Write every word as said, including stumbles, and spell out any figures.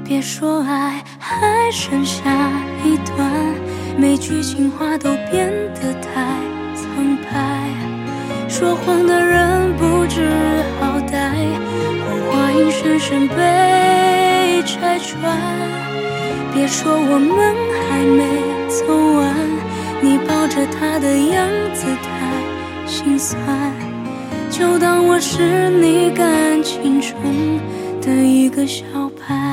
别说爱还剩下一段，每句情话都变得太苍白。说谎的人不知好歹，谎话硬生生被拆穿。别说我们还没走完，你抱着他的样子太心酸，就当我是你感情中的一个小白。